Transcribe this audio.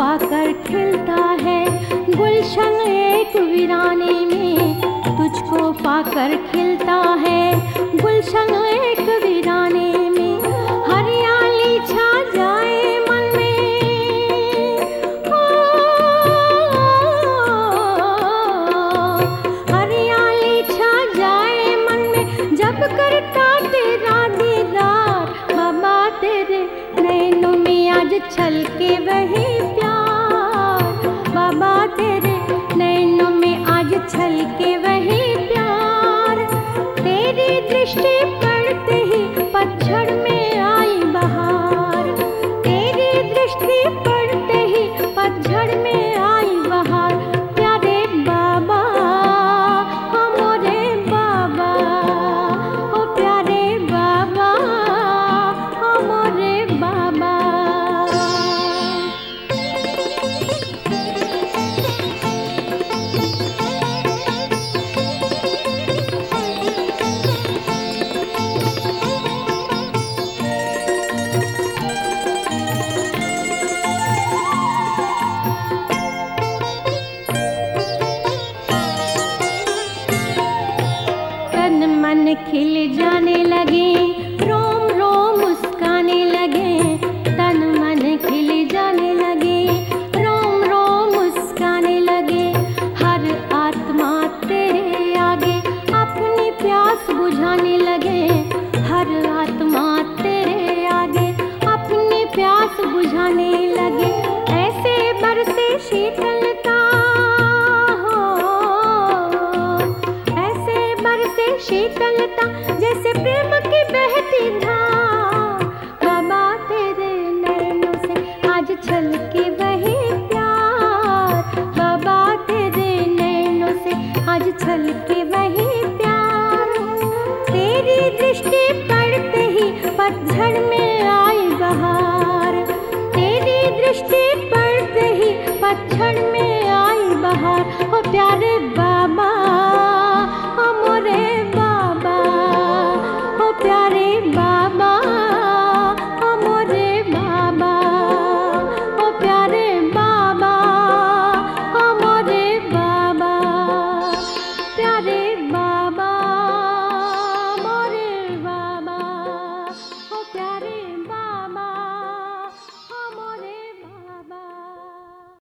पाकर खिलता है गुलशन एक वीराने में, तुझको पाकर खिलता है गुलशन एक वीराने में। हरियाली छा जाए मन में, हरियाली छा जाए मन में जब करता तेरा दीदार। बाबा तेरे नैनों में आज छलके वही प्यार, बाबा तेरे नैनों में आज छलके वही प्यार। तेरी दृष्टि पड़ते ही पतझड़ में आई बहार, तेरी दृष्टि पड़ते ही पतझड़ में आई बहार। प्यारे बाबा हमारे बाबा, ओ प्यारे बाबा हमारे बाबा। तन मन खिल जाने लगे, रोम रोम मुस्काने लगे। तन मन खिल जाने लगे, रोम रोम मुस्काने लगे। हर आत्मा तेरे आगे अपनी प्यास बुझाने लगे, हर आत्मा तेरे आगे अपनी प्यास बुझाने लगे। ऐसे बरसे शीतलता हो, ऐसे बरसे शीतलता जैसे प्रेम की बहती धार। बाबा तेरे नैनों से आज छलके वही प्यार, बाबा तेरे नैनों से आज छलके वही प्यार। तेरी दृष्टि पड़ते ही पतझड़ में आई बहार, तेरी दृष्टि पड़ते ही पतझड़ में आई बहार। ओ प्यारे